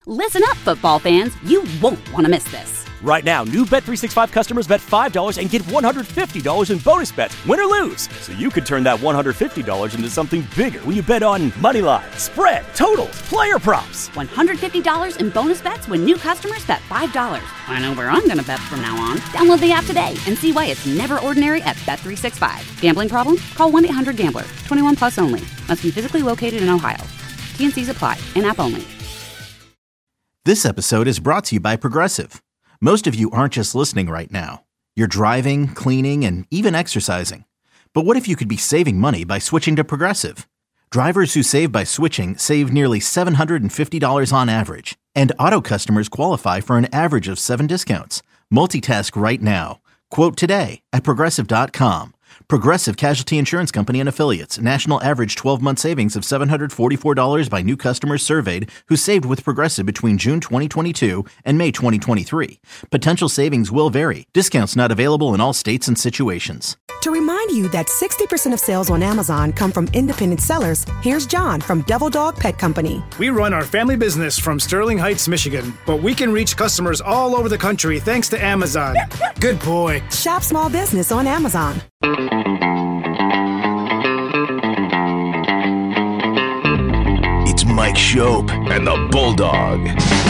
Listen up, football fans. You won't want to miss this. Right now, new Bet365 customers bet $5 and get $150 in bonus bets, win or lose. So you could turn that $150 into something bigger when you bet on money line, spread, totals, player props. $150 in bonus bets when new customers bet $5. I know where I'm going to bet from now on. Download the app today and see why it's never ordinary at Bet365. Gambling problem? Call 1-800-GAMBLER. 21 plus only. Must be physically located in Ohio. T&Cs apply. In-app only. This episode is brought to you by Progressive. Most of you aren't just listening right now. You're driving, cleaning, and even exercising. But what if you could be saving money by switching to Progressive? Drivers who save by switching save nearly $750 on average. And auto customers qualify for an average of 7 discounts. Multitask right now. Quote today at Progressive.com. Progressive Casualty Insurance Company and Affiliates. National average 12-month savings of $744 by new customers surveyed who saved with Progressive between June 2022 and May 2023. Potential savings will vary. Discounts not available in all states and situations. To remind you that 60% of sales on Amazon come from independent sellers, here's John from Devil Dog Pet Company. We run our family business from Sterling Heights, Michigan, but we can reach customers all over the country thanks to Amazon. Good boy. Shop small business on Amazon. It's Mike Schopp and the Bulldog.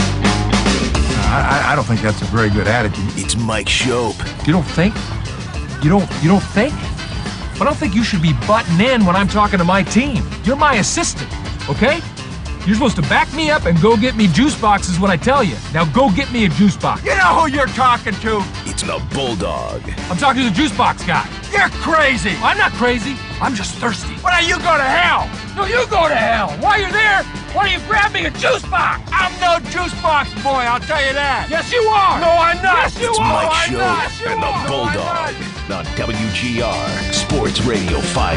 I don't think that's a very good attitude. It's Mike Schopp. You don't think? You don't think? I don't think you should be butting in when I'm talking to my team. You're my assistant, okay? You're supposed to back me up and go get me juice boxes when I tell you. Now go get me a juice box. You know who you're talking to? It's the Bulldog. I'm talking to the juice box guy. You're crazy. I'm not crazy. I'm just thirsty. Why don't you go to hell? No, you go to hell. While you're there, why don't you grab me a juice box? I'm no juice box boy, I'll tell you that. Yes, you are. No, I'm not. Yes, you It's are. Mike I'm not. Schopp and the Bulldog on WGR Sports Radio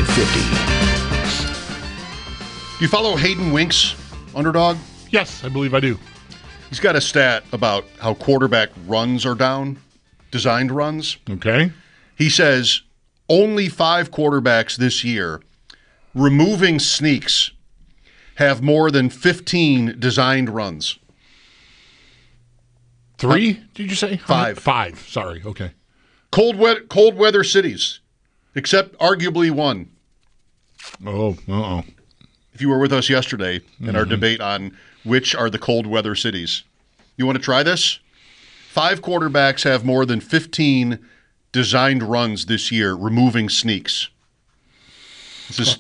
550. Do you follow Hayden Winks, Underdog? Yes, I believe I do. He's got a stat about how quarterback runs are down, designed runs. Okay. He says only 5 quarterbacks this year, removing sneaks, have more than 15 designed runs. 3, did you say? 5. 5, sorry, okay. Cold weather cities, except arguably one. Oh, uh-oh. If you were with us yesterday in our debate on which are the cold weather cities. You want to try this? 5 quarterbacks have more than 15 designed runs this year, removing sneaks. This is...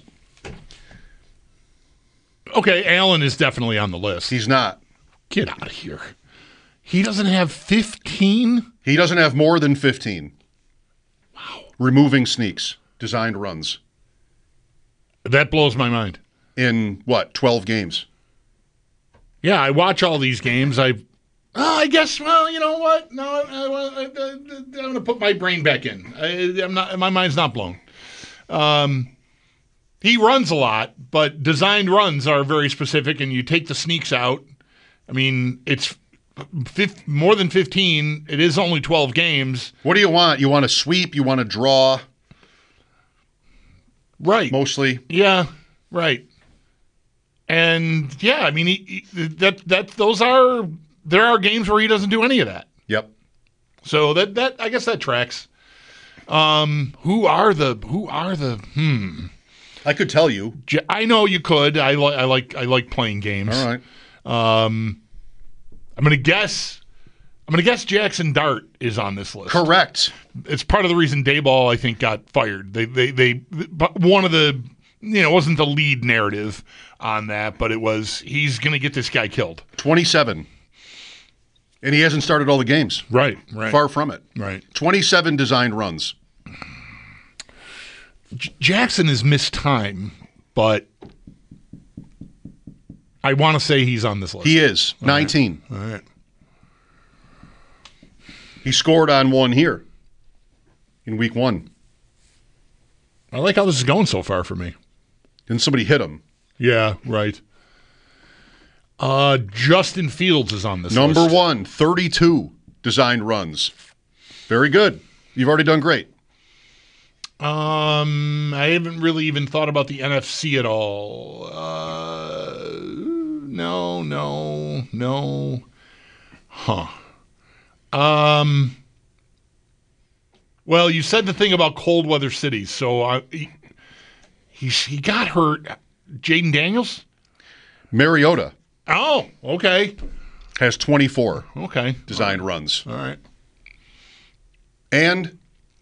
Okay, Allen is definitely on the list. He's not. Get out of here. He doesn't have 15? He doesn't have more than 15. Wow. Removing sneaks, designed runs. That blows my mind. In, 12 games? Yeah, I watch all these games. I guess, well, you know what? No, I'm going to put my brain back in. My mind's not blown. He runs a lot, but designed runs are very specific, and you take the sneaks out. I mean, it's more than 15. It is only 12 games. What do you want? You want to sweep? You want to draw? Right. Mostly? Yeah, right. And yeah, I mean, there are games where he doesn't do any of that. Yep. So that I guess that tracks. Who are the? I could tell you. I know you could. I like playing games. All right. I'm gonna guess Jackson Dart is on this list. Correct. It's part of the reason Dayball, I think, got fired. But one of the, it wasn't the lead narrative on that, but it was he's gonna get this guy killed. 27. And he hasn't started all the games. Right. Far from it. Right. 27 designed runs. Jackson has missed time, but I want to say he's on this list. He is. 19. All right. He scored on one here in week 1. I like how this is going so far for me. Then somebody hit him. Yeah, right. Justin Fields is on this Number list. 1, 32 designed runs. Very good. You've already done great. I haven't really even thought about the NFC at all. Huh. Well, you said the thing about cold weather cities, so he got hurt. Jaden Daniels? Mariota. Oh, okay. Has 24. Okay. Designed runs. All right. And?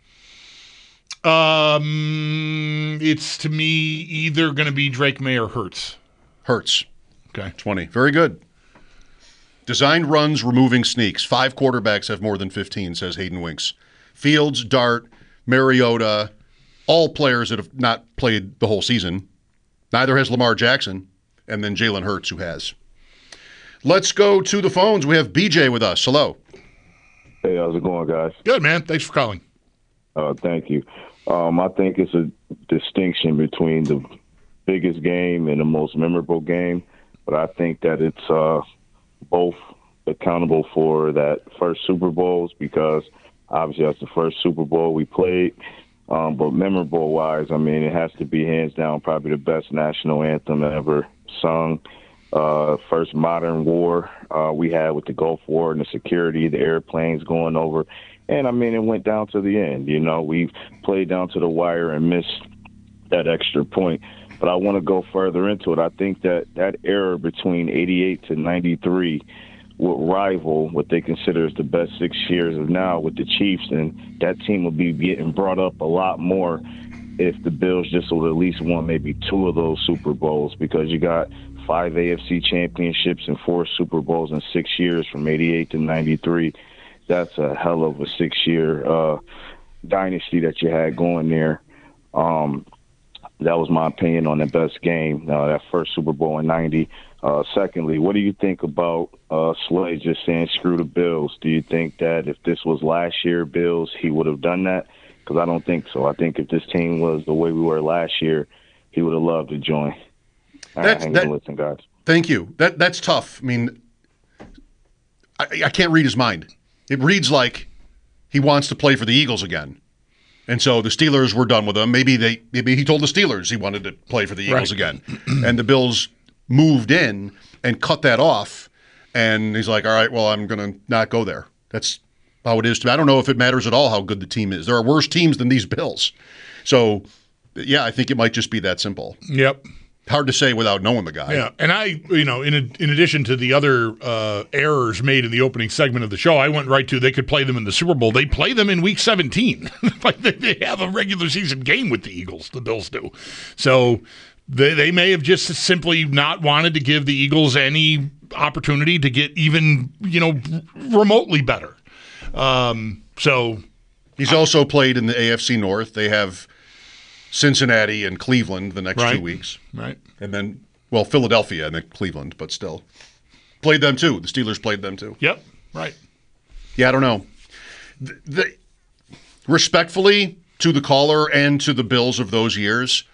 It's to me either going to be Drake May or Hurts. Hurts. Okay. 20. Very good. Designed runs, removing sneaks. 5 quarterbacks have more than 15, says Hayden Winks. Fields, Dart, Mariota, all players that have not played the whole season. Neither has Lamar Jackson, and then Jalen Hurts, who has. Let's go to the phones. We have BJ with us. Hello. Hey, how's it going, guys? Good, man. Thanks for calling. Thank you. I think it's a distinction between the biggest game and the most memorable game, but I think that it's both accountable for that first Super Bowls because obviously that's the first Super Bowl we played. But memorable-wise, I mean, it has to be hands down probably the best national anthem ever sung. First modern war we had with the Gulf War and the security, the airplanes going over. And, I mean, it went down to the end. You know, we played down to the wire and missed that extra point. But I want to go further into it. I think that era between 88 to 93 would rival what they consider as the best 6 years of now with the Chiefs, and that team will be getting brought up a lot more if the Bills just would at least won maybe 2 of those Super Bowls because you got 5 AFC championships and 4 Super Bowls in 6 years from 88 to 93. That's a hell of a 6-year dynasty that you had going there. That was my opinion on the best game, that first Super Bowl in 90. Secondly, what do you think about Slay just saying screw the Bills? Do you think that if this was last year Bills, he would have done that? Because I don't think so. I think if this team was the way we were last year, he would have loved to join. Listen, guys. Thank you. That's tough. I mean, I can't read his mind. It reads like he wants to play for the Eagles again. And so the Steelers were done with him. Maybe he told the Steelers he wanted to play for the Eagles again. And the Bills moved in and cut that off. And he's like, all right, well, I'm going to not go there. That's how it is to me. I don't know if it matters at all how good the team is. There are worse teams than these Bills. So, yeah, I think it might just be that simple. Yep. Hard to say without knowing the guy. Yeah, and in addition to the other errors made in the opening segment of the show, I went right to they could play them in the Super Bowl. They play them in Week 17. Like they have a regular season game with the Eagles. The Bills do. So they may have just simply not wanted to give the Eagles any opportunity to get even remotely better. So he's also played in the AFC North. They have Cincinnati and Cleveland the next 2 weeks. Right. And then, well, Philadelphia and then Cleveland, but still. Played them too. The Steelers played them too. Yep. Right. Yeah, I don't know. Respectfully to the caller and to the Bills of those years,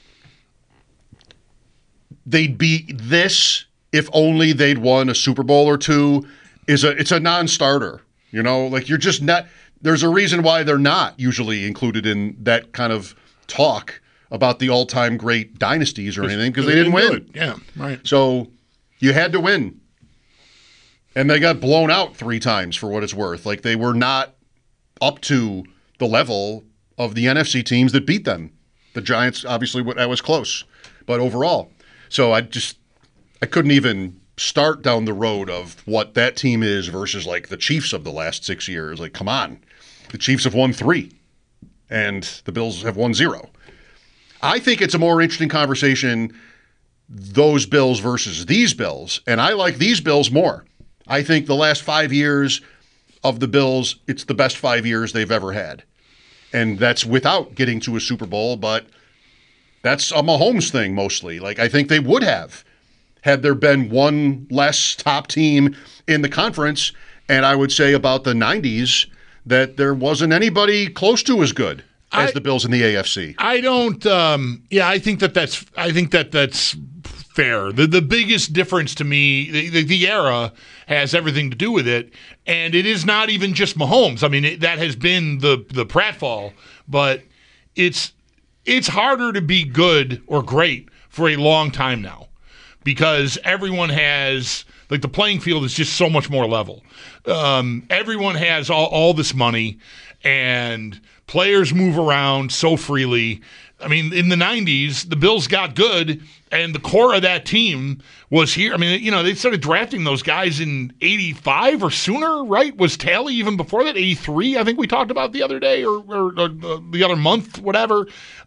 they'd be this if only they'd won a Super Bowl or two. It's a non-starter. Like you're just not – there's a reason why they're not usually included in that kind of – talk about the all-time great dynasties or anything because they didn't win. Yeah, right. So you had to win. And they got blown out 3 times for what it's worth. Like they were not up to the level of the NFC teams that beat them. The Giants, obviously, that was close. But overall. So I couldn't even start down the road of what that team is versus like the Chiefs of the last 6 years. Like, come on. The Chiefs have won 3. And the Bills have won 0. I think it's a more interesting conversation, those Bills versus these Bills. And I like these Bills more. I think the last 5 years of the Bills, it's the best 5 years they've ever had. And that's without getting to a Super Bowl, but that's a Mahomes thing mostly. Like, I think they would have had there been one less top team in the conference. And I would say about the 90s, that there wasn't anybody close to as good as the Bills in the AFC. I don't. I think that's fair. The biggest difference to me, the era has everything to do with it, and it is not even just Mahomes. I mean, that has been the pratfall, but it's harder to be good or great for a long time now. because everyone has, like, the playing field is just so much more level. Everyone has all this money, and players move around so freely. I mean, in the 90s, the Bills got good, and the core of that team was here. I mean, they started drafting those guys in 85 or sooner, right? Was Talley even before that? 83, I think we talked about the other day or the other month, whatever.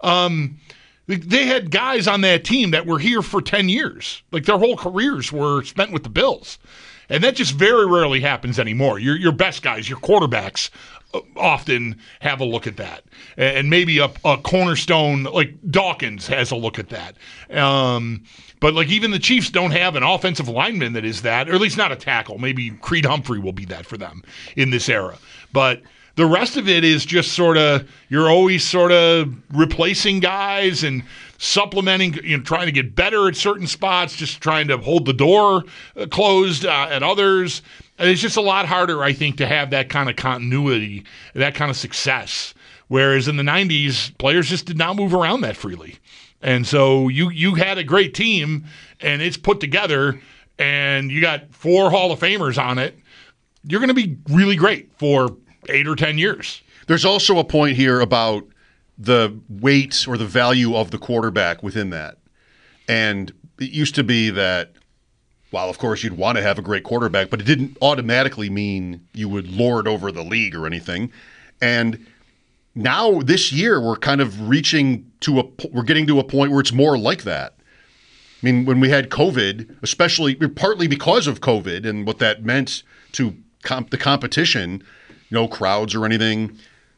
They had guys on that team that were here for 10 years. Like, their whole careers were spent with the Bills. And that just very rarely happens anymore. Your best guys, your quarterbacks, often have a look at that. And maybe a cornerstone like Dawkins has a look at that. But like even the Chiefs don't have an offensive lineman that is that, or at least not a tackle. Maybe Creed Humphrey will be that for them in this era. But the rest of it is just sort of, you're always sort of replacing guys and supplementing, trying to get better at certain spots, just trying to hold the door closed at others. And it's just a lot harder, I think, to have that kind of continuity, that kind of success. Whereas in the 90s, players just did not move around that freely. And so you had a great team, and it's put together, and you got 4 Hall of Famers on it. You're going to be really great for 8 or 10 years. There's also a point here about the weight or the value of the quarterback within that. And it used to be that, well, of course, you'd want to have a great quarterback, but it didn't automatically mean you would lord over the league or anything. And now this year, we're kind of we're getting to a point where it's more like that. I mean, when we had COVID, especially partly because of COVID and what that meant to the competition, no crowds or anything,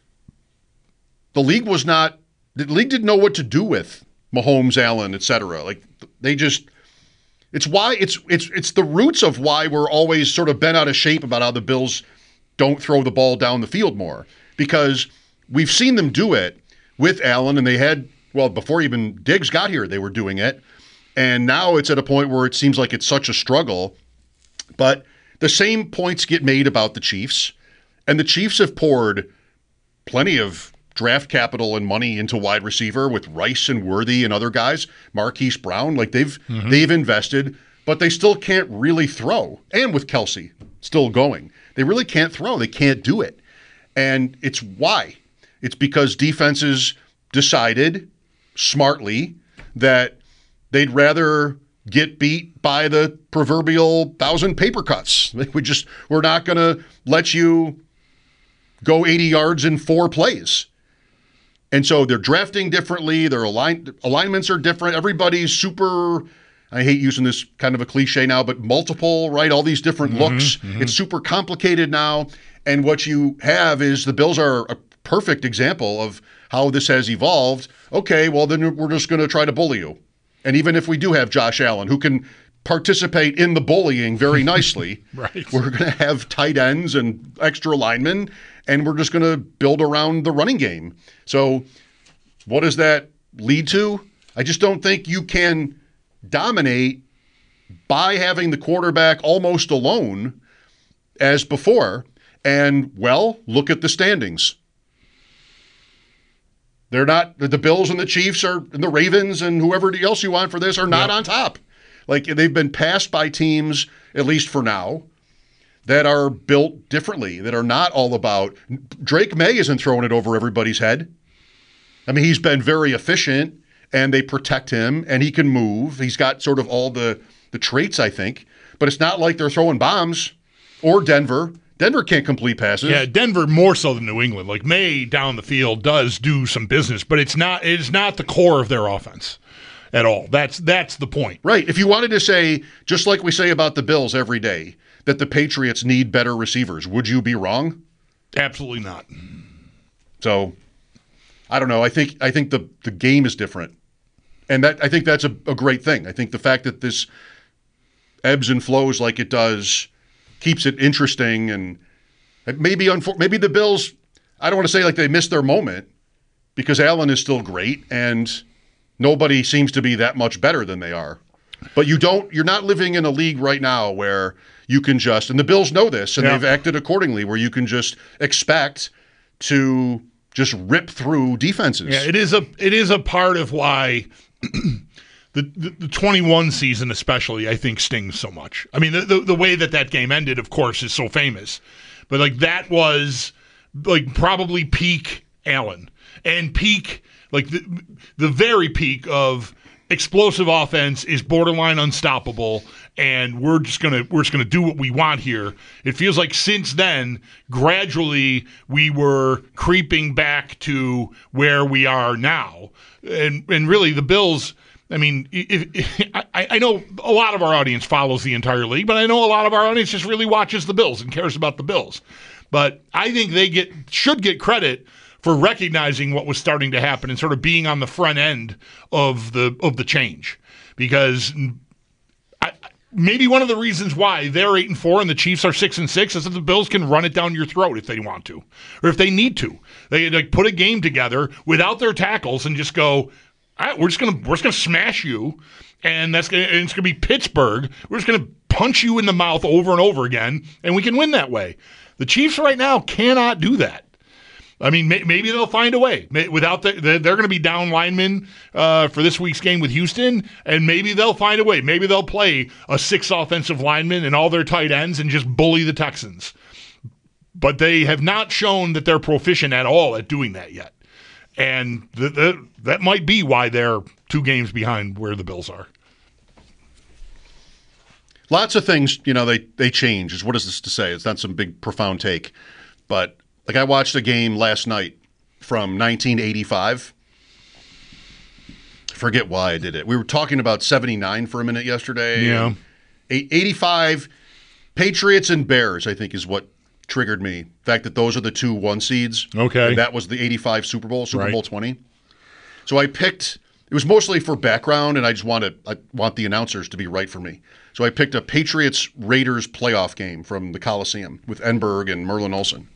the league didn't know what to do with Mahomes, Allen, et cetera. Like, they just, it's the roots of why we're always sort of bent out of shape about how the Bills don't throw the ball down the field more, because we've seen them do it with Allen, and they had, well, before even Diggs got here, they were doing it. And now it's at a point where it seems like it's such a struggle. But the same points get made about the Chiefs, and the Chiefs have poured plenty of draft capital and money into wide receiver with Rice and Worthy and other guys, Marquise Brown. Like, they've invested, but they still can't really throw. And with Kelsey still going, they really can't throw. They can't do it. And it's why. It's because defenses decided smartly that they'd rather get beat by the proverbial 1,000 paper cuts. We're not going to let you go 80 yards in 4 plays. And so they're drafting differently. Their alignments are different. Everybody's super, I hate using this kind of a cliche now, but multiple, right? All these different looks. It's super complicated now. And what you have is the Bills are a perfect example of how this has evolved. Okay, well, then we're just going to try to bully you. And even if we do have Josh Allen, who can participate in the bullying very nicely, right, we're going to have tight ends and extra linemen, and we're just going to build around the running game. So what does that lead to? I just don't think you can dominate by having the quarterback almost alone as before. And, well, look at the standings. They're not, the Bills and the Chiefs and the Ravens and whoever else you want for this are not on top. Like, they've been passed by teams, at least for now, that are built differently, that are not all about. Drake May isn't throwing it over everybody's head. I mean, he's been very efficient, and they protect him, and he can move. He's got sort of all the traits, I think. But it's not like they're throwing bombs. Or Denver. Denver can't complete passes. Yeah, Denver more so than New England. Like, May down the field does do some business, but it is not the core of their offense at all. That's the point. Right. If you wanted to say, just like we say about the Bills every day, that the Patriots need better receivers, would you be wrong? Absolutely not. So, I don't know. I think the game is different. And I think that's a great thing. I think the fact that this ebbs and flows like it does keeps it interesting, and maybe the Bills, I don't want to say like they missed their moment, because Allen is still great and nobody seems to be that much better than they are. But you're not living in a league right now where you can just, and the Bills know this, and they've acted accordingly, where you can just expect to just rip through defenses. Yeah, it is a part of why the 21 season especially, I think, stings so much. I mean, the way that game ended, of course, is so famous. But, like, that was, like, probably peak Allen. And peak, like, the very peak of explosive offense is borderline unstoppable, and we're just gonna do what we want here. It feels like since then, gradually, we were creeping back to where we are now. And really, the Bills... I mean, I know a lot of our audience follows the entire league, but I know a lot of our audience just really watches the Bills and cares about the Bills. But I think they should get credit for recognizing what was starting to happen and sort of being on the front end of the change. Because maybe one of the reasons why they're 8-4 and the Chiefs are 6-6 is that the Bills can run it down your throat if they want to, or if they need to. They like put a game together without their tackles and just go, all right, we're just gonna smash you, and it's gonna be Pittsburgh. We're just gonna punch you in the mouth over and over again, and we can win that way. The Chiefs right now cannot do that. I mean, maybe they'll find a way. Without they're going to be down linemen for this week's game with Houston, and maybe they'll find a way. Maybe they'll play a 6 offensive linemen and all their tight ends and just bully the Texans. But they have not shown that they're proficient at all at doing that yet. And that might be why they're 2 games behind where the Bills are. Lots of things, they change. What is this to say? It's not some big, profound take. But, like, I watched a game last night from 1985. I forget why I did it. We were talking about 79 for a minute yesterday. Yeah. 85, Patriots and Bears, I think, is what triggered me. The fact that those are the 2 1 seeds. Okay. And that was the 85 Super Bowl, Super Bowl 20. So I picked, it was mostly for background, and I want the announcers to be right for me. So I picked a Patriots-Raiders playoff game from the Coliseum with Enberg and Merlin Olsen.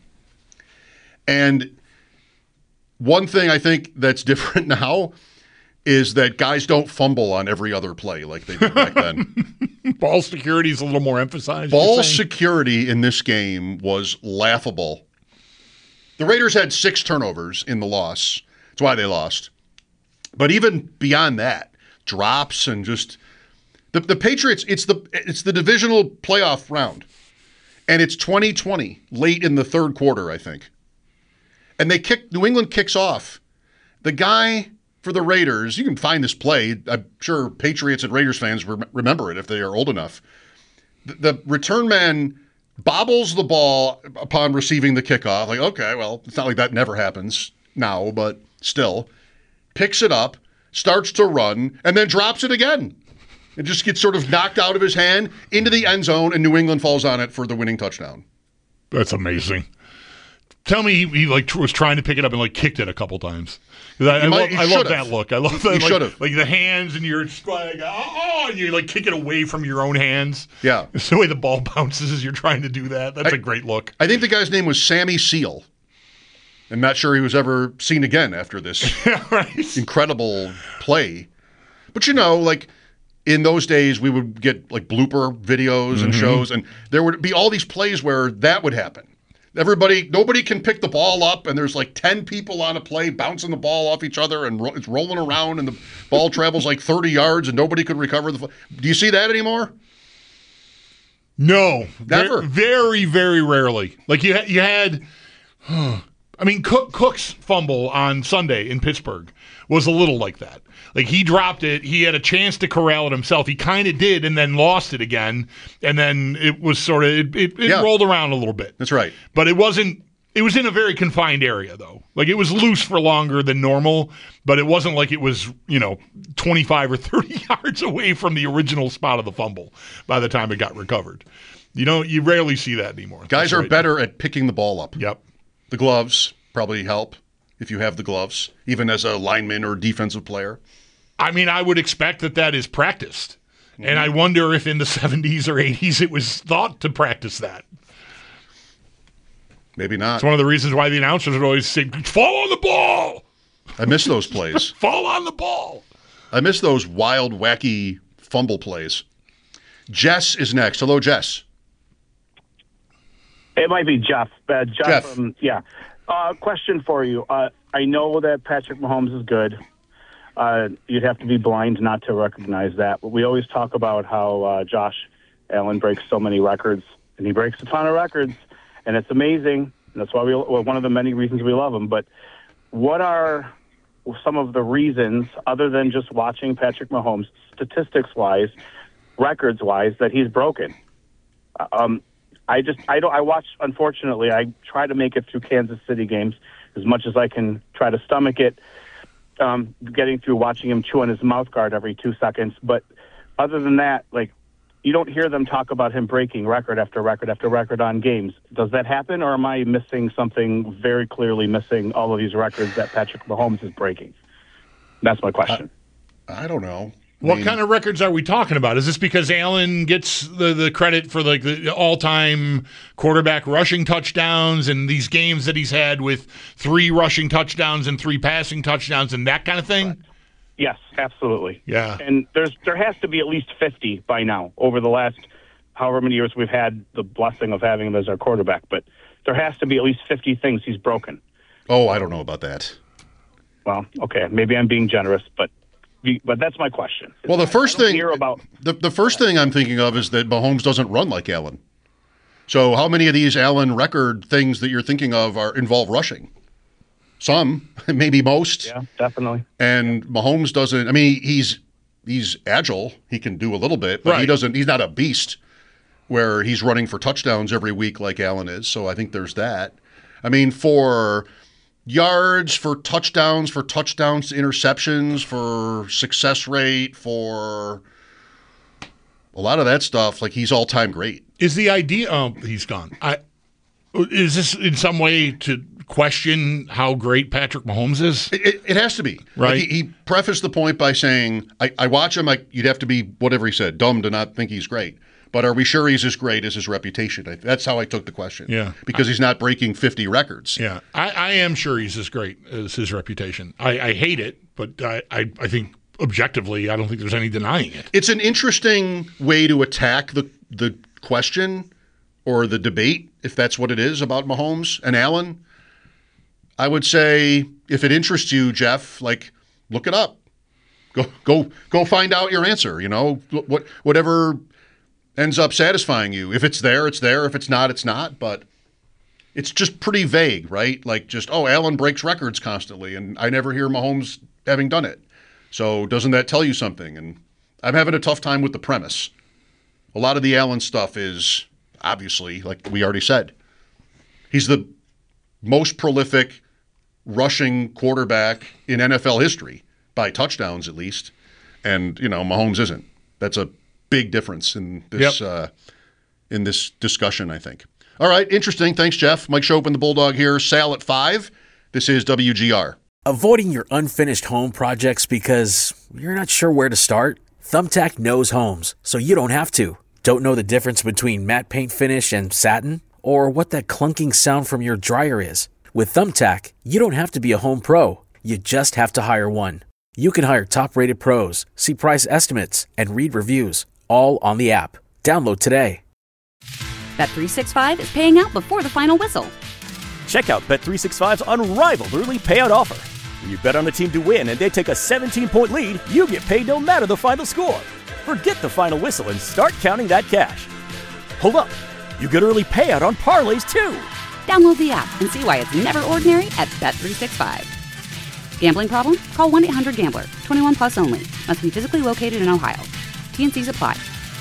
And one thing I think that's different now is that guys don't fumble on every other play like they did back then. Ball security is a little more emphasized. Ball security in this game was laughable. The Raiders had 6 turnovers in the loss. That's why they lost. But even beyond that, drops and just the Patriots, it's the divisional playoff round. And it's 2020, late in the third quarter, I think. And New England kicks off. The guy for the Raiders, you can find this play. I'm sure Patriots and Raiders fans remember it if they are old enough. The return man bobbles the ball upon receiving the kickoff. Like, okay, well, it's not like that never happens now, but still. Picks it up, starts to run, and then drops it again. It just gets sort of knocked out of his hand into the end zone, and New England falls on it for the winning touchdown. That's amazing. Tell me he was trying to pick it up and kicked it a couple times. I love that look. I love that. Like the hands, and you're just like, and you kick it away from your own hands. Yeah. It's the way the ball bounces as you're trying to do that. That's a great look. I think the guy's name was Sammy Seal. I'm not sure he was ever seen again after this incredible play. But in those days, we would get blooper videos and shows, and there would be all these plays where that would happen. Nobody can pick the ball up, and there's 10 people on a play bouncing the ball off each other, and it's rolling around, and the ball travels 30 yards, and nobody could recover the. Do you see that anymore? No, never. Very, very rarely. You had. I mean, Cook's fumble on Sunday in Pittsburgh was a little like that. He dropped it. He had a chance to corral it himself. He kind of did, and then lost it again. And then it was sort of it rolled around a little bit. That's right. But it wasn't. It was in a very confined area, though. It was loose for longer than normal, but it wasn't like it was 25 or 30 yards away from the original spot of the fumble by the time it got recovered. You rarely see that anymore. Guys are better at picking the ball up. Yep. The gloves probably help if you have the gloves, even as a lineman or defensive player. I mean, I would expect that is practiced. Mm-hmm. And I wonder if in the 70s or 80s it was thought to practice that. Maybe not. It's one of the reasons why the announcers would always say, fall on the ball! I miss those plays. Fall on the ball! I miss those wild, wacky fumble plays. Jess is next. Hello, Jess. It might be Jeff. Jeff. Question for you. I know that Patrick Mahomes is good. you'd have to be blind not to recognize that. But we always talk about how Josh Allen breaks so many records, and he breaks a ton of records, and it's amazing. And that's why one of the many reasons we love him. But what are some of the reasons, other than just watching Patrick Mahomes, statistics-wise, records-wise, that he's broken? I watch, unfortunately, I try to make it through Kansas City games as much as I can try to stomach it, getting through watching him chew on his mouth guard every 2 seconds. But other than that, like, you don't hear them talk about him breaking record after record after record on games. Does that happen, or am I missing something, very clearly missing all of these records that Patrick Mahomes is breaking? That's my question. I don't know. What kind of records are we talking about? Is this because Allen gets the credit for like the all-time quarterback rushing touchdowns and these games that he's had with 3 rushing touchdowns and 3 passing touchdowns and that kind of thing? Yes, absolutely. Yeah. And there has to be at least 50 by now over the last however many years we've had the blessing of having him as our quarterback. But there has to be at least 50 things he's broken. Oh, I don't know about that. Well, okay, maybe I'm being generous, but that's my question. Well, the first thing the first thing I'm thinking of is that Mahomes doesn't run like Allen. So how many of these Allen record things that you're thinking of involve rushing? Some, maybe most. Yeah, definitely. And Mahomes doesn't. I mean, he's agile. He can do a little bit, but right. He's not a beast where he's running for touchdowns every week like Allen is. So I think there's that. I mean, for yards, for touchdowns to interceptions, for success rate, for a lot of that stuff, like he's all-time great. Is the idea he's gone. Is this in some way to question how great Patrick Mahomes is? It has to be. Right. Like he prefaced the point by saying, I watch him, like you'd have to be, whatever he said, dumb to not think he's great. But are we sure he's as great as his reputation? That's how I took the question. Yeah. Because he's not breaking 50 records. Yeah. I am sure he's as great as his reputation. I hate it, but I think objectively, I don't think there's any denying it. It's an interesting way to attack the question or the debate, if that's what it is, about Mahomes and Allen. I would say, if it interests you, Jeff, like, look it up. Go find out your answer. You know, whatever ends up satisfying you. If it's there, it's there. If it's not, it's not. But it's just pretty vague, right? Like just, Allen breaks records constantly, and I never hear Mahomes having done it. So doesn't that tell you something? And I'm having a tough time with the premise. A lot of the Allen stuff is, obviously, like we already said, he's the most prolific rushing quarterback in NFL history, by touchdowns at least. And, Mahomes isn't. That's a big difference in this in this discussion, I think. All right, interesting. Thanks, Jeff. Mike Schopp and the Bulldog here. Sal at 5. This is WGR. Avoiding your unfinished home projects because you're not sure where to start? Thumbtack knows homes, so you don't have to. Don't know the difference between matte paint finish and satin? Or what that clunking sound from your dryer is? With Thumbtack, you don't have to be a home pro. You just have to hire one. You can hire top-rated pros, see price estimates, and read reviews, all on the app. Download today. Bet365 is paying out before the final whistle. Check out Bet365's unrivaled early payout offer. When you bet on a team to win and they take a 17-point lead, you get paid no matter the final score. Forget the final whistle and start counting that cash. Hold up. You get early payout on parlays, too. Download the app and see why it's never ordinary at Bet365. Gambling problem? Call 1-800-GAMBLER. 21 plus only. Must be physically located in Ohio. T&Cs apply.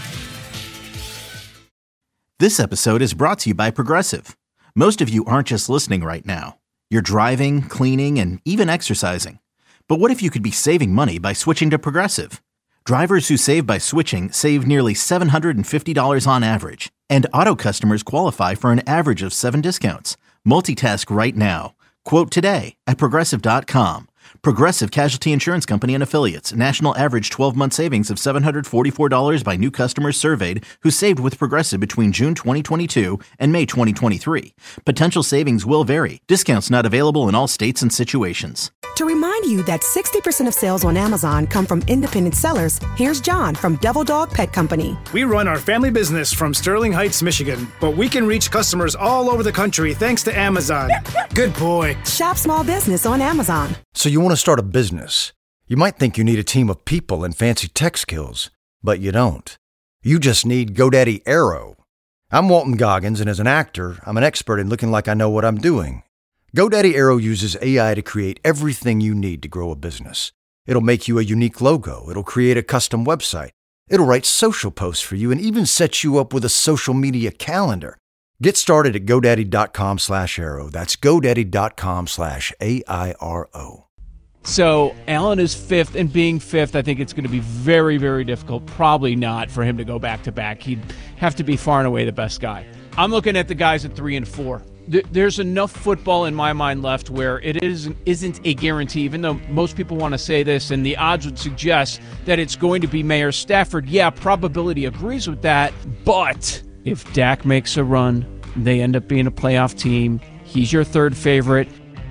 This episode is brought to you by Progressive. Most of you aren't just listening right now. You're driving, cleaning, and even exercising. But what if you could be saving money by switching to Progressive? Drivers who save by switching save nearly $750 on average. And auto customers qualify for an average of 7 discounts. Multitask right now. Quote today at Progressive.com. Progressive Casualty Insurance Company and Affiliates. National average 12-month savings of $744 by new customers surveyed who saved with Progressive between June 2022 and May 2023. Potential savings will vary. Discounts not available in all states and situations. To remind you that 60% of sales on Amazon come from independent sellers, here's John from Devil Dog Pet Company. We run our family business from Sterling Heights, Michigan, but we can reach customers all over the country thanks to Amazon. Good boy. Shop small business on Amazon. So you want to start a business. You might think you need a team of people and fancy tech skills, but you don't. You just need GoDaddy Aero. I'm Walton Goggins, and as an actor, I'm an expert in looking like I know what I'm doing. GoDaddy Aero uses AI to create everything you need to grow a business. It'll make you a unique logo. It'll create a custom website. It'll write social posts for you and even set you up with a social media calendar. Get started at GoDaddy.com/Aero. That's GoDaddy.com/AIRO. So Allen is fifth, and being fifth, I think it's going to be very, very difficult. Probably not for him to go back-to-back. He'd have to be far and away the best guy. I'm looking at the guys at 3 and 4. There's enough football in my mind left where it isn't a guarantee, even though most people want to say this, and the odds would suggest that it's going to be Mayer Stafford. Yeah, probability agrees with that, but if Dak makes a run, they end up being a playoff team. He's your third favorite.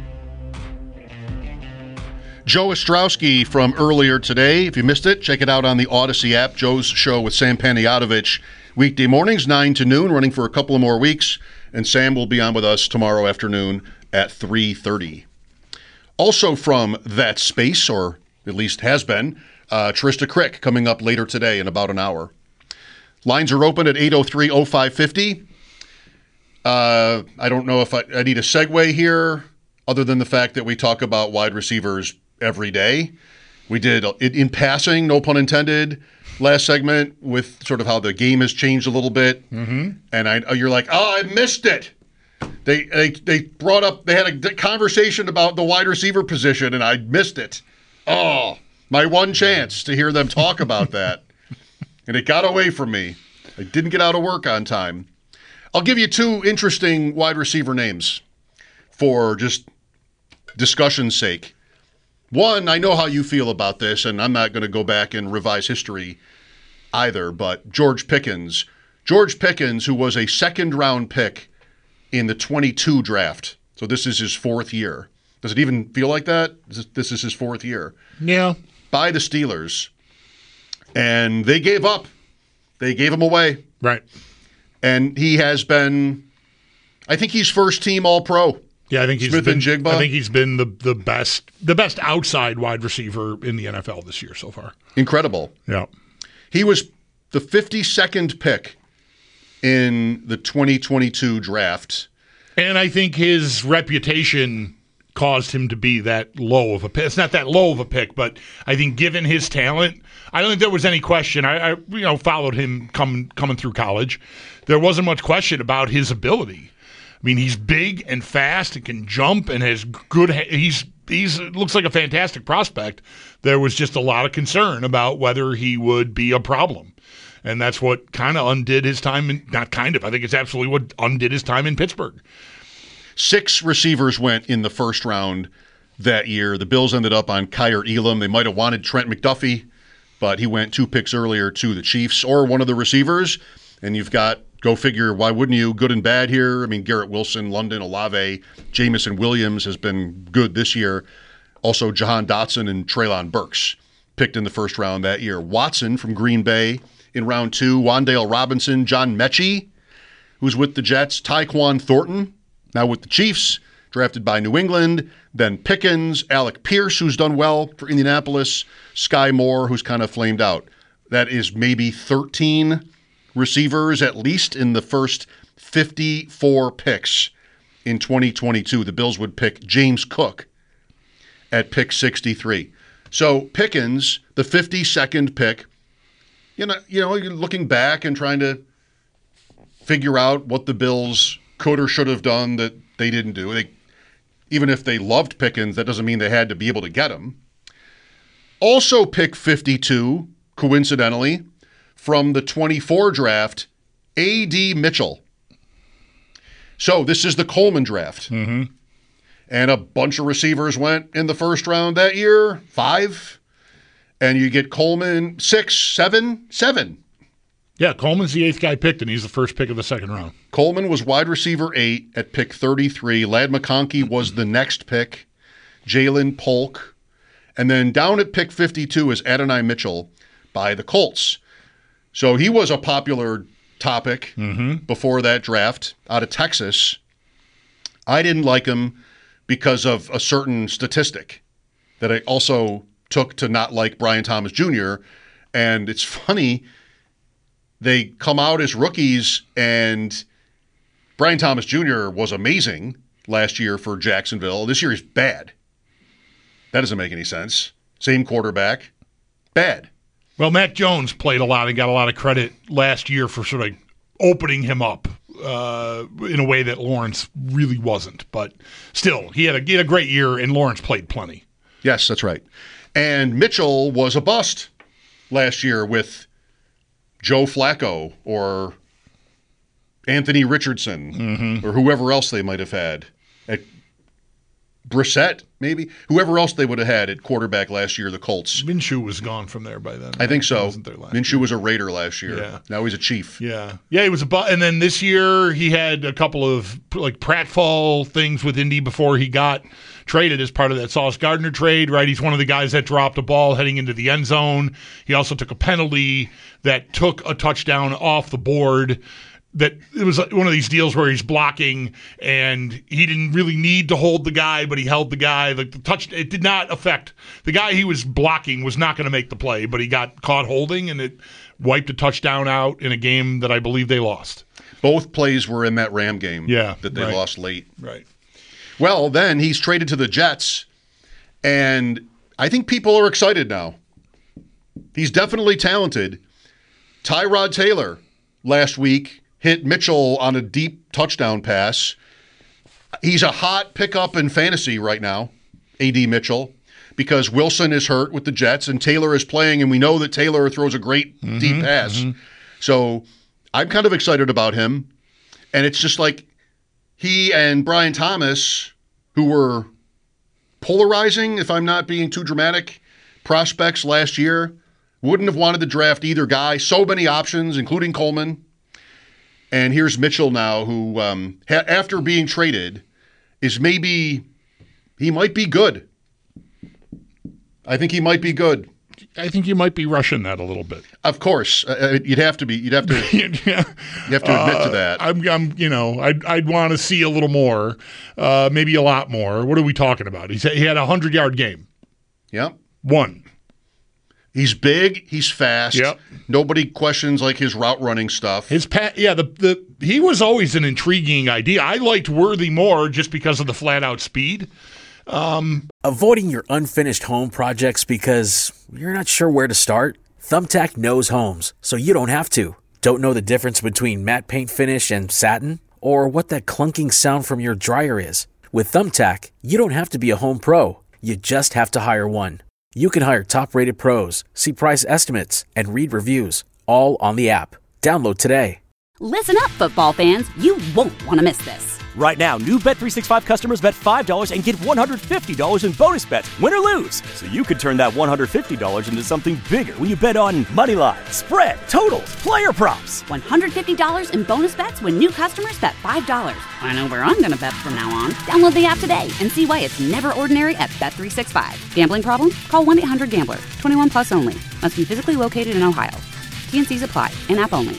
Joe Ostrowski from earlier today. If you missed it, check it out on the Odyssey app. Joe's show with Sam Panayotovich, weekday mornings, 9 to noon, running for a couple of more weeks. And Sam will be on with us tomorrow afternoon at 3:30. Also from that space, or at least has been, Trista Crick coming up later today in about an hour. Lines are open at 803-0550. I don't know if I need a segue here, other than the fact that we talk about wide receivers every day. We did it in passing, no pun intended, last segment with sort of how the game has changed a little bit. Mm-hmm. And you're like, oh, I missed it. They brought up, they had a conversation about the wide receiver position, and I missed it. Oh, my one chance to hear them talk about that. And it got away from me. I didn't get out of work on time. I'll give you 2 interesting wide receiver names for just discussion's sake. One, I know how you feel about this, and I'm not going to go back and revise history either, but George Pickens. George Pickens, who was a second-round pick in the 22 draft. So this is his 4th year. Does it even feel like that? This is his 4th year. Yeah. By the Steelers. And they gave up. They gave him away. Right. And he has been, I think he's first-team All-Pro. Yeah, I think he's Smith-Njigba. I think he's been the best outside wide receiver in the NFL this year so far. Incredible. Yeah. He was the 52nd pick in the 2022 draft. And I think his reputation caused him to be that low of a pick. It's not that low of a pick, but I think given his talent, I don't think there was any question. I followed him coming through college. There wasn't much question about his ability. I mean, he's big and fast and can jump and has good. He's looks like a fantastic prospect. There was just a lot of concern about whether he would be a problem, and that's what kind of undid his time. I think it's absolutely what undid his time in Pittsburgh. 6 receivers went in the first round that year. The Bills ended up on Kyer Elam. They might have wanted Trent McDuffie, but he went 2 picks earlier to the Chiefs or one of the receivers. And you've got, go figure, why wouldn't you, good and bad here. I mean, Garrett Wilson, London, Olave, Jamison Williams has been good this year. Also, Jahan Dotson and Treylon Burks picked in the first round that year. Watson from Green Bay in round 2. Wan'Dale Robinson, John Mechie, who's with the Jets. Tyquan Thornton, now with the Chiefs, drafted by New England. Then Pickens, Alec Pierce, who's done well for Indianapolis. Sky Moore, who's kind of flamed out. That is maybe 13 receivers at least in the first 54 picks in 2022. The Bills would pick James Cook at pick 63. So Pickens, the 52nd pick, you're looking back and trying to figure out what the Bills could or should have done that they didn't do. Even if they loved Pickens, that doesn't mean they had to be able to get him. Also pick 52, coincidentally, from the 24 draft, A.D. Mitchell. So this is the Coleman draft. Mm-hmm. And a bunch of receivers went in the first round that year, 5. And you get Coleman 6, 7. Yeah, Coleman's the 8th guy picked, and he's the first pick of the second round. Coleman was wide receiver 8 at pick 33. Ladd McConkey was the next pick. Jalen Polk. And then down at pick 52 is Adonai Mitchell by the Colts. So he was a popular topic before that draft out of Texas. I didn't like him because of a certain statistic that I also took to not like Brian Thomas Jr. And it's funny, they come out as rookies, and Brian Thomas Jr. was amazing last year for Jacksonville. This year he's bad. That doesn't make any sense. Same quarterback, bad. Well, Mac Jones played a lot and got a lot of credit last year for sort of opening him up in a way that Lawrence really wasn't. But still, he had a great year, and Lawrence played plenty. Yes, that's right. And Mitchell was a bust last year with Joe Flacco or Anthony Richardson or whoever else they might have had. At Brissett, maybe? Whoever else they would have had at quarterback last year, the Colts. Minshew was gone from there by then. I think so. Wasn't there last Minshew year. was a Raider last year. Yeah. Now he's a Chief. Yeah, he was and then this year he had a couple of like pratfall things with Indy before he got traded as part of that Sauce Gardner trade, right? He's one of the guys that dropped a ball heading into the end zone. He also took a penalty that took a touchdown off the board. That it was one of these deals where he's blocking and he didn't really need to hold the guy, but he held the guy. It did not affect the guy he was blocking was not going to make the play, but he got caught holding and it wiped a touchdown out in a game that I believe they lost. Both plays were in that Ram game that they lost late. Right. Well, then he's traded to the Jets, and I think people are excited now. He's definitely talented. Tyrod Taylor last week hit Mitchell on a deep touchdown pass. He's a hot pickup in fantasy right now, A.D. Mitchell, because Wilson is hurt with the Jets and Taylor is playing, and we know that Taylor throws a great deep pass. So I'm kind of excited about him. And it's just like he and Brian Thomas, who were polarizing, if I'm not being too dramatic, prospects last year, wouldn't have wanted to draft either guy. So many options, including Coleman. And here's Mitchell now, who, after being traded, is he might be good. I think he might be good. I think you might be rushing that a little bit. Of course, you'd have to admit to that. I'd want to see a little more, maybe a lot more. What are we talking about? He had a 100-yard game. Yep. One. He's big. He's fast. Yep. Nobody questions like his route running stuff. He was always an intriguing idea. I liked Worthy more just because of the flat out speed. Avoiding your unfinished home projects because you're not sure where to start? Thumbtack knows homes, so you don't have to. Don't know the difference between matte paint finish and satin? Or what that clunking sound from your dryer is? With Thumbtack, you don't have to be a home pro. You just have to hire one. You can hire top-rated pros, see price estimates, and read reviews, all on the app. Download today. Listen up, football fans. You won't want to miss this. Right now, new Bet365 customers bet $5 and get $150 in bonus bets, win or lose. So you could turn that $150 into something bigger when you bet on moneyline, spread, totals, player props. $150 in bonus bets when new customers bet $5. I know where I'm going to bet from now on. Download the app today and see why it's never ordinary at Bet365. Gambling problem? Call 1-800-GAMBLER. 21 plus only. Must be physically located in Ohio. T&Cs apply. In-app only.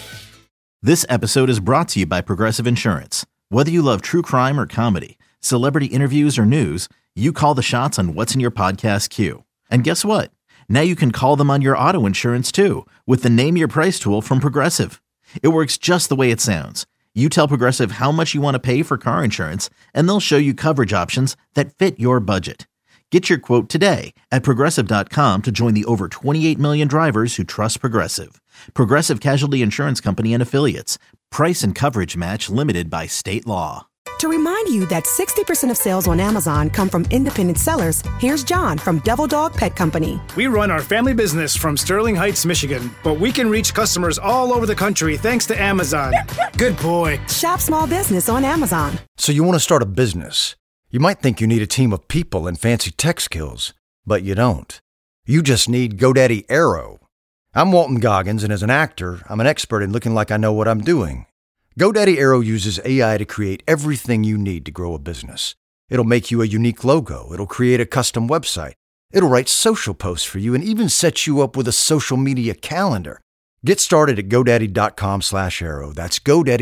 This episode is brought to you by Progressive Insurance. Whether you love true crime or comedy, celebrity interviews or news, you call the shots on what's in your podcast queue. And guess what? Now you can call them on your auto insurance too with the Name Your Price tool from Progressive. It works just the way it sounds. You tell Progressive how much you want to pay for car insurance, and they'll show you coverage options that fit your budget. Get your quote today at Progressive.com to join the over 28 million drivers who trust Progressive. Progressive Casualty Insurance Company and Affiliates. Price and coverage match limited by state law. To remind you that 60% of sales on Amazon come from independent sellers, here's John from Devil Dog Pet Company. We run our family business from Sterling Heights, Michigan, but we can reach customers all over the country thanks to Amazon. Good boy. Shop small business on Amazon. So you want to start a business. You might think you need a team of people and fancy tech skills, but you don't. You just need GoDaddy Aero. I'm Walton Goggins, and as an actor, I'm an expert in looking like I know what I'm doing. GoDaddy Aero uses AI to create everything you need to grow a business. It'll make you a unique logo. It'll create a custom website. It'll write social posts for you and even set you up with a social media calendar. Get started at GoDaddy.com/Aero. That's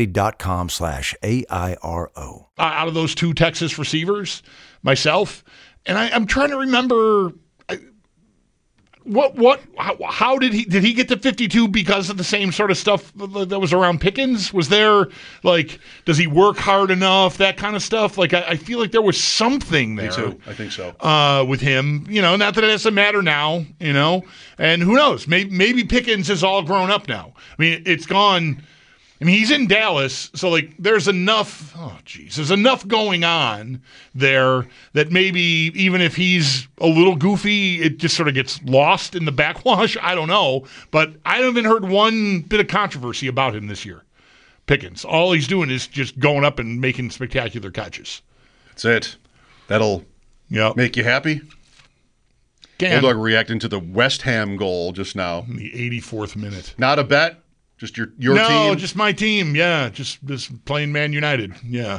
GoDaddy.com/AIRO. Out of those two Texas receivers, myself, and I'm trying to remember How did he get to 52 because of the same sort of stuff that was around Pickens? Was there, like, does he work hard enough, that kind of stuff? Like, I feel like there was something there. Me too. I think so. With him, not that it doesn't matter now, and who knows? Maybe Pickens is all grown up now. I mean, it's gone. I mean, he's in Dallas, so, like, there's enough going on there that maybe even if he's a little goofy, it just sort of gets lost in the backwash. I don't know. But I haven't heard one bit of controversy about him this year. Pickens. All he's doing is just going up and making spectacular catches. That's it. That'll make you happy? Bulldog reacting to the West Ham goal just now. In the 84th minute. Not a bet? Just your team? No, just my team. Yeah, just playing Man United. Yeah.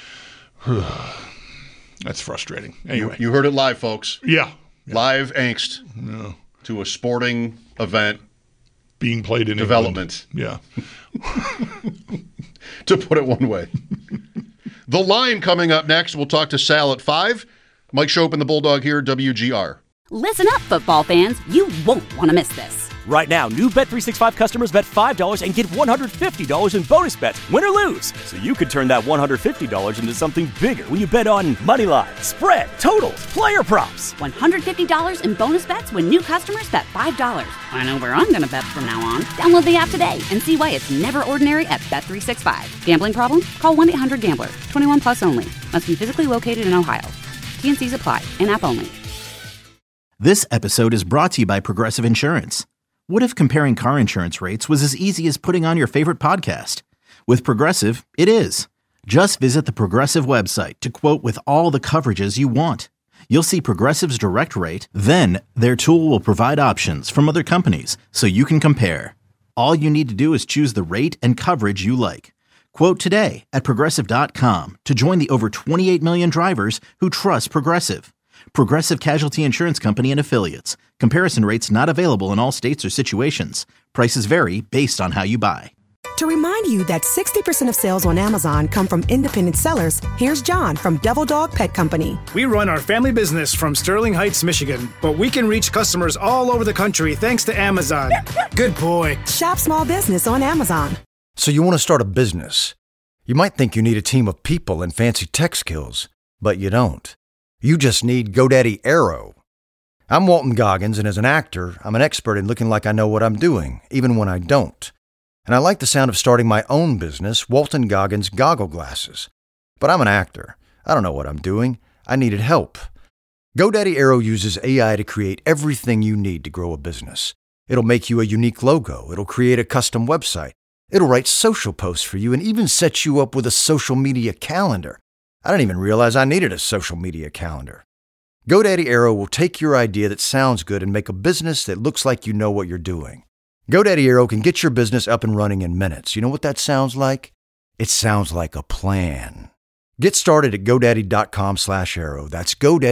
That's frustrating. Anyway. You heard it live, folks. Yeah. Live angst to a sporting event. Being played in development. England. Yeah. To put it one way. The Line coming up next. We'll talk to Sal at 5. Mike Shope and the Bulldog here, WGR. Listen up, football fans. You won't want to miss this. Right now, new Bet365 customers bet $5 and get $150 in bonus bets, win or lose. So you could turn that $150 into something bigger when you bet on money line, spread, totals, player props. $150 in bonus bets when new customers bet $5. I know where I'm going to bet from now on. Download the app today and see why it's never ordinary at Bet365. Gambling problem? Call 1-800-GAMBLER. 21 plus only. Must be physically located in Ohio. T&Cs apply. In-app only. This episode is brought to you by Progressive Insurance. What if comparing car insurance rates was as easy as putting on your favorite podcast? With Progressive, it is. Just visit the Progressive website to quote with all the coverages you want. You'll see Progressive's direct rate, then their tool will provide options from other companies so you can compare. All you need to do is choose the rate and coverage you like. Quote today at Progressive.com to join the over 28 million drivers who trust Progressive. Progressive Casualty Insurance Company and Affiliates. Comparison rates not available in all states or situations. Prices vary based on how you buy. To remind you that 60% of sales on Amazon come from independent sellers, here's John from Devil Dog Pet Company. We run our family business from Sterling Heights, Michigan, but we can reach customers all over the country thanks to Amazon. Good boy. Shop small business on Amazon. So you want to start a business. You might think you need a team of people and fancy tech skills, but you don't. You just need GoDaddy Aero. I'm Walton Goggins, and as an actor, I'm an expert in looking like I know what I'm doing, even when I don't. And I like the sound of starting my own business, Walton Goggins Goggle Glasses. But I'm an actor. I don't know what I'm doing. I needed help. GoDaddy Aero uses AI to create everything you need to grow a business. It'll make you a unique logo. It'll create a custom website. It'll write social posts for you and even set you up with a social media calendar. I didn't even realize I needed a social media calendar. GoDaddy Aero will take your idea that sounds good and make a business that looks like you know what you're doing. GoDaddy Aero can get your business up and running in minutes. You know what that sounds like? It sounds like a plan. Get started at GoDaddy.com/Aero. That's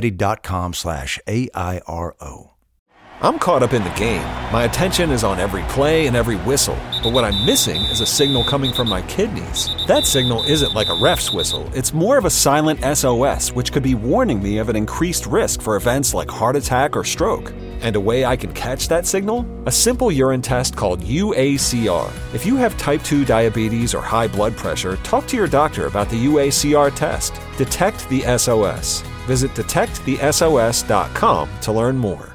GoDaddy.com/AIRO. I'm caught up in the game. My attention is on every play and every whistle. But what I'm missing is a signal coming from my kidneys. That signal isn't like a ref's whistle. It's more of a silent SOS, which could be warning me of an increased risk for events like heart attack or stroke. And a way I can catch that signal? A simple urine test called UACR. If you have type 2 diabetes or high blood pressure, talk to your doctor about the UACR test. Detect the SOS. Visit detectthesos.com to learn more.